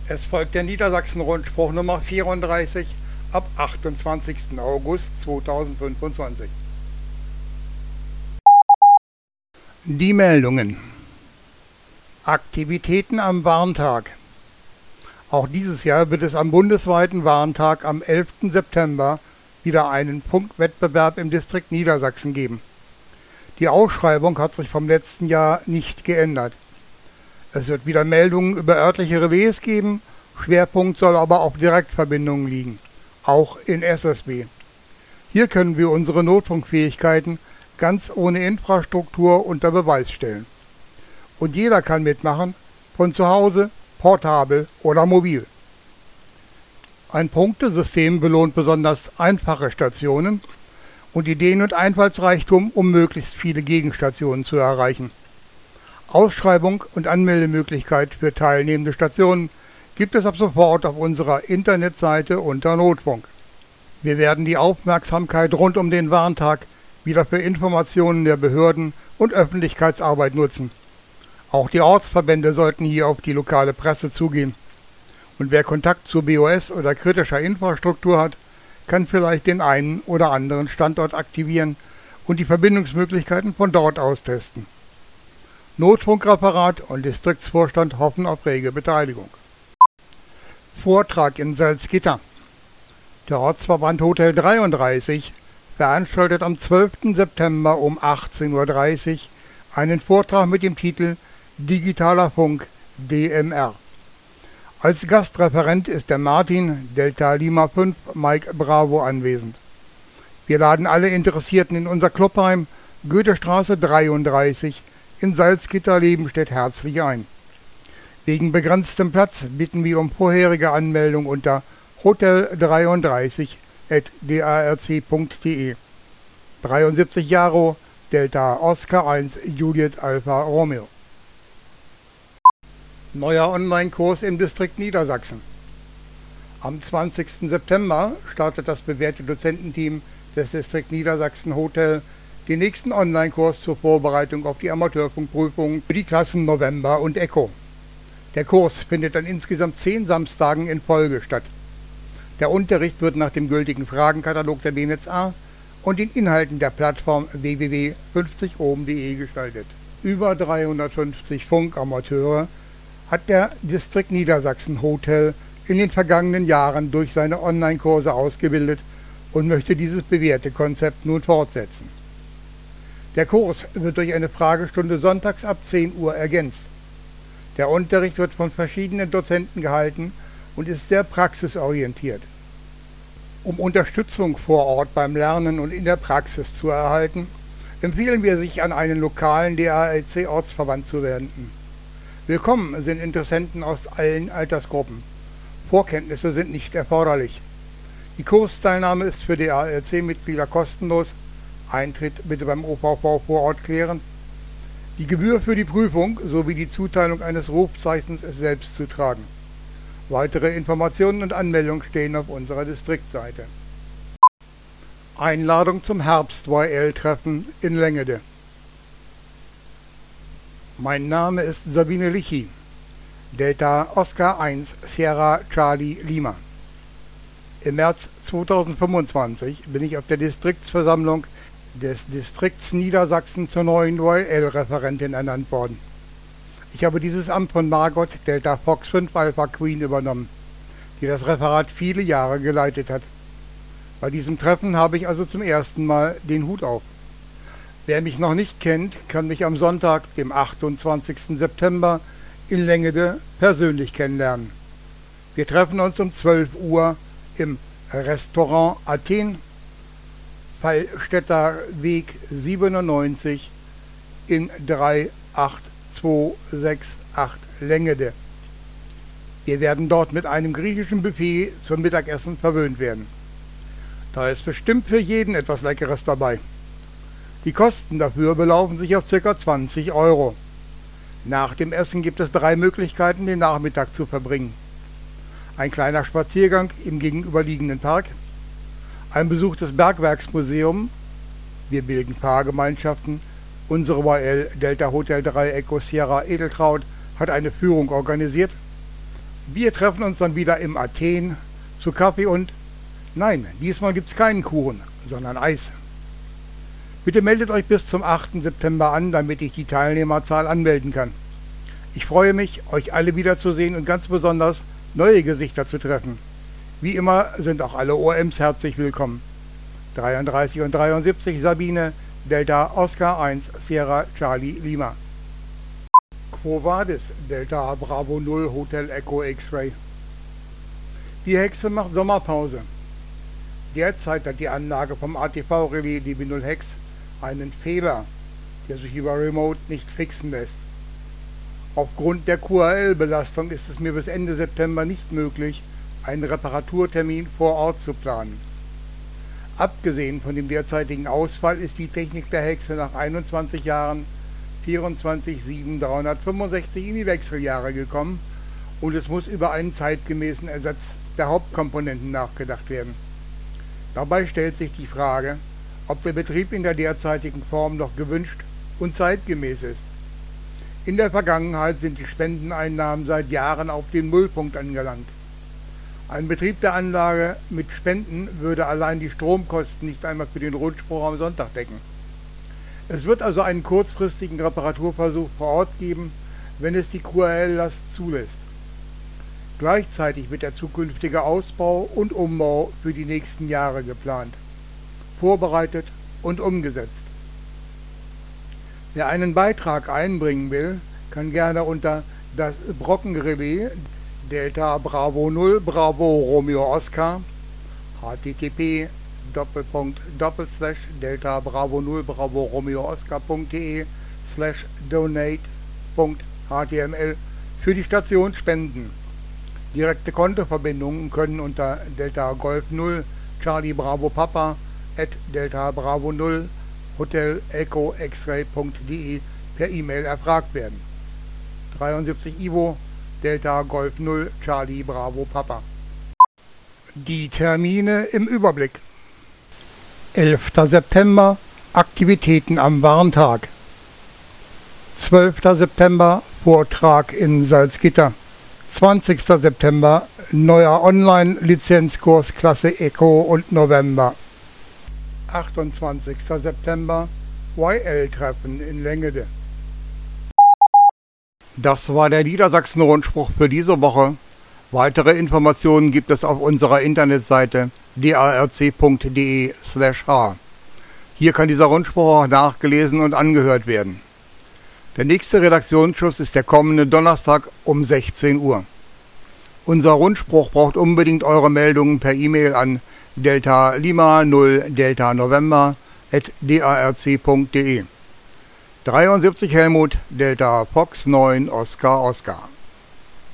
Es folgt der Niedersachsen-Rundspruch Nummer 34 ab 28. August 2025. Die Meldungen. Aktivitäten am Warntag. Auch dieses Jahr wird es am bundesweiten Warntag am 11. September wieder einen Funkwettbewerb im Distrikt Niedersachsen geben. Die Ausschreibung hat sich vom letzten Jahr nicht geändert. Es wird wieder Meldungen über örtliche Relais geben, Schwerpunkt soll aber auf Direktverbindungen liegen, auch in SSB. Hier können wir unsere Notfunkfähigkeiten ganz ohne Infrastruktur unter Beweis stellen. Und jeder kann mitmachen, von zu Hause, portabel oder mobil. Ein Punktesystem belohnt besonders einfache Stationen und Ideen und Einfallsreichtum, um möglichst viele Gegenstationen zu erreichen. Ausschreibung und Anmeldemöglichkeit für teilnehmende Stationen gibt es ab sofort auf unserer Internetseite unter Notfunk. Wir werden die Aufmerksamkeit rund um den Warntag wieder für Informationen der Behörden und Öffentlichkeitsarbeit nutzen. Auch die Ortsverbände sollten hier auf die lokale Presse zugehen. Und wer Kontakt zu BOS oder kritischer Infrastruktur hat, kann vielleicht den einen oder anderen Standort aktivieren und die Verbindungsmöglichkeiten von dort aus testen. Notfunkreferat und Distriktsvorstand hoffen auf rege Beteiligung. Vortrag in Salzgitter. Der Ortsverband Hotel 33 veranstaltet am 12. September um 18:30 Uhr einen Vortrag mit dem Titel Digitaler Funk DMR. Als Gastreferent ist der Martin Delta Lima 5 Mike Bravo anwesend. Wir laden alle Interessierten in unser Clubheim Goethestraße 33 in Salzgitter-Lebenstedt herzlich ein. Wegen begrenztem Platz bitten wir um vorherige Anmeldung unter hotel33@darc.de. 73 Jaro Delta Oscar 1 Juliet Alpha Romeo. Neuer Online-Kurs im Distrikt Niedersachsen. Am 20. September startet das bewährte Dozententeam des Distrikt Niedersachsen Hotel den nächsten Online-Kurs zur Vorbereitung auf die Amateurfunkprüfungen für die Klassen November und Echo. Der Kurs findet an insgesamt 10 Samstagen in Folge statt. Der Unterricht wird nach dem gültigen Fragenkatalog der BNetzA und den Inhalten der Plattform www.50ohm.de gestaltet. Über 350 Funkamateure hat der Distrikt Niedersachsen Hotel in den vergangenen Jahren durch seine Online-Kurse ausgebildet und möchte dieses bewährte Konzept nun fortsetzen. Der Kurs wird durch eine Fragestunde sonntags ab 10 Uhr ergänzt. Der Unterricht wird von verschiedenen Dozenten gehalten und ist sehr praxisorientiert. Um Unterstützung vor Ort beim Lernen und in der Praxis zu erhalten, empfehlen wir, sich an einen lokalen DALC-Ortsverband zu wenden. Willkommen sind Interessenten aus allen Altersgruppen. Vorkenntnisse sind nicht erforderlich. Die Kursteilnahme ist für DALC-Mitglieder kostenlos. Eintritt bitte beim OVV vor Ort klären. Die Gebühr für die Prüfung sowie die Zuteilung eines Rufzeichens ist selbst zu tragen. Weitere Informationen und Anmeldungen stehen auf unserer Distriktseite. Einladung zum Herbst-YL-Treffen in Lengede. Mein Name ist Sabine Lichi, Delta Oscar 1 Sierra Charlie Lima. Im März 2025 bin ich auf der Distriktsversammlung des Distrikts Niedersachsen zur neuen YL-Referentin ernannt worden. Ich habe dieses Amt von Margot Delta Fox 5 Alpha Queen übernommen, die das Referat viele Jahre geleitet hat. Bei diesem Treffen habe ich also zum ersten Mal den Hut auf. Wer mich noch nicht kennt, kann mich am Sonntag, dem 28. September, in Lengede persönlich kennenlernen. Wir treffen uns um 12 Uhr im Restaurant Athen, Fallstätter Weg 97 in 38268 Lengede. Wir werden dort mit einem griechischen Buffet zum Mittagessen verwöhnt werden. Da ist bestimmt für jeden etwas Leckeres dabei. Die Kosten dafür belaufen sich auf ca. 20 Euro. Nach dem Essen gibt es 3 Möglichkeiten, den Nachmittag zu verbringen. Ein kleiner Spaziergang im gegenüberliegenden Park, ein Besuch des Bergwerksmuseums, wir bilden Fahrgemeinschaften, unsere YL Delta Hotel 3 Echo Sierra Edeltraut hat eine Führung organisiert, Wir treffen uns dann wieder im Athen zu Kaffee und, nein, diesmal gibt's keinen Kuchen, sondern Eis. Bitte meldet euch bis zum 8. September an, damit ich die Teilnehmerzahl anmelden kann. Ich freue mich, euch alle wiederzusehen und ganz besonders neue Gesichter zu treffen. Wie immer sind auch alle OMs herzlich willkommen. 33 und 73 Sabine, Delta Oscar 1 Sierra Charlie Lima. Quo Vadis, Delta Bravo 0 Hotel Echo X-Ray. Die Hexe macht Sommerpause. Derzeit hat die Anlage vom ATV-Relais DB0 Hex einen Fehler, der sich über Remote nicht fixen lässt. Aufgrund der QRL-Belastung ist es mir bis Ende September nicht möglich, einen Reparaturtermin vor Ort zu planen. Abgesehen von dem derzeitigen Ausfall ist die Technik der Hexe nach 21 Jahren 24/7/365 in die Wechseljahre gekommen und es muss über einen zeitgemäßen Ersatz der Hauptkomponenten nachgedacht werden. Dabei stellt sich die Frage, ob der Betrieb in der derzeitigen Form noch gewünscht und zeitgemäß ist. In der Vergangenheit sind die Spendeneinnahmen seit Jahren auf den Nullpunkt angelangt. Ein Betrieb der Anlage mit Spenden würde allein die Stromkosten nicht einmal für den Rundspruch am Sonntag decken. Es wird also einen kurzfristigen Reparaturversuch vor Ort geben, wenn es die QRL-Last zulässt. Gleichzeitig wird der zukünftige Ausbau und Umbau für die nächsten Jahre geplant, vorbereitet und umgesetzt. Wer einen Beitrag einbringen will, kann gerne unter das Brockenrelais Delta Bravo 0 Bravo Romeo Oscar http://delta Bravo 0 Bravo Romeo Oscar.de/donate.html für die Station spenden. Direkte Kontoverbindungen können unter Delta Golf 0 Charlie Bravo Papa @Delta Bravo 0 Hotel Echo X-Ray.de per E-Mail erfragt werden. 73 Ivo Delta Golf 0 Charlie Bravo Papa. Die Termine im Überblick. 11. September Aktivitäten am Warntag. 12. September Vortrag in Salzgitter. 20. September neuer Online-Lizenzkurs Klasse Echo und November. 28. September YL-Treffen in Lengede. Das war der Niedersachsen-Rundspruch für diese Woche. Weitere Informationen gibt es auf unserer Internetseite darc.de/h. Hier kann dieser Rundspruch auch nachgelesen und angehört werden. Der nächste Redaktionsschuss ist der kommende Donnerstag um 16 Uhr. Unser Rundspruch braucht unbedingt eure Meldungen per E-Mail an Delta Lima 0 Delta November @darc.de. 73 Helmut Delta Fox 9 Oscar Oscar.